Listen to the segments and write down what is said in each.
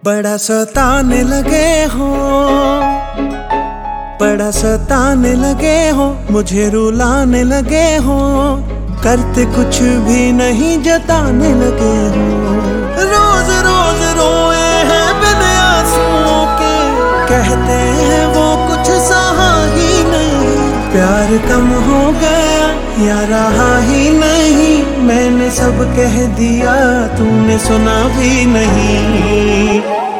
बड़ा सताने लगे हो, बड़ा सताने लगे हो, मुझे रुलाने लगे हो, करते कुछ भी नहीं जताने लगे हो। रोज रोज रोए हैं बिन आंसुओं के, कहते हैं वो कुछ सहा ही नहीं। प्यार कम हो गया या रहा ही नहीं, मैंने सब कह दिया तूने सुना भी नहीं।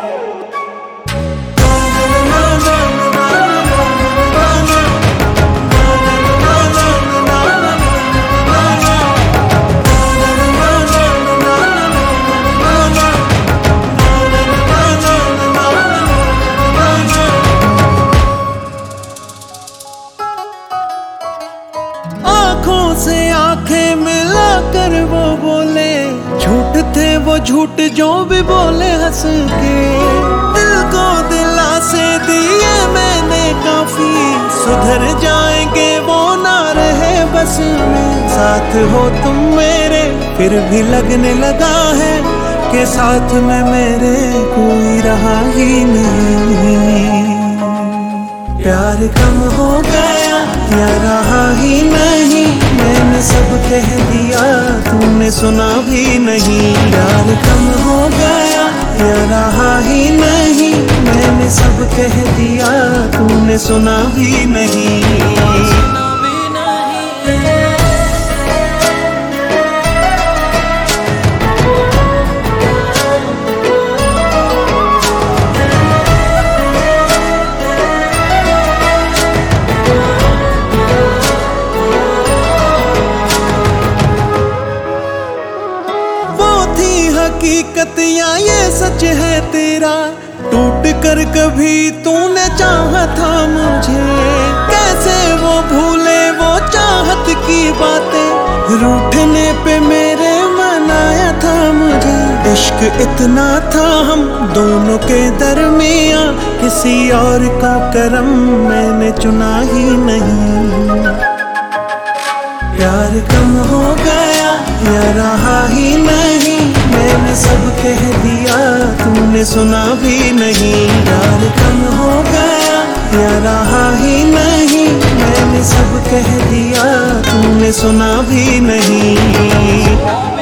आँखों से आंखें मिलाकर वो बोले, झूठ थे वो झूठ जो भी बोले हंस के। दिल को दिलासे दिए मैंने काफी, सुधर जाएंगे वो ना रहे बस में। साथ हो तुम मेरे फिर भी लगने लगा है कि साथ में मेरे कोई रहा ही नहीं। प्यार कम हो गया या रहा ही नहीं, मैंने सब कह दिया तूने सुना भी नहीं। प्यार कम हो गया या रहा ही नहीं, मैंने सब कह दिया तूने सुना भी नहीं। हकीकत या ये सच है तेरा, टूट कर कभी तूने चाहा था मुझे। कैसे वो भूले वो चाहत की बातें, रूठने पे मेरे मनाया था मुझे। इश्क इतना था हम दोनों के दरमियां, किसी और का करम मैंने चुना ही नहीं। प्यार कम हो गया या रहा ही नहीं, मैंने सब कह दिया तूने सुना भी नहीं। प्यार कम हो गया या रहा ही नहीं, मैंने सब कह दिया तूने सुना भी नहीं।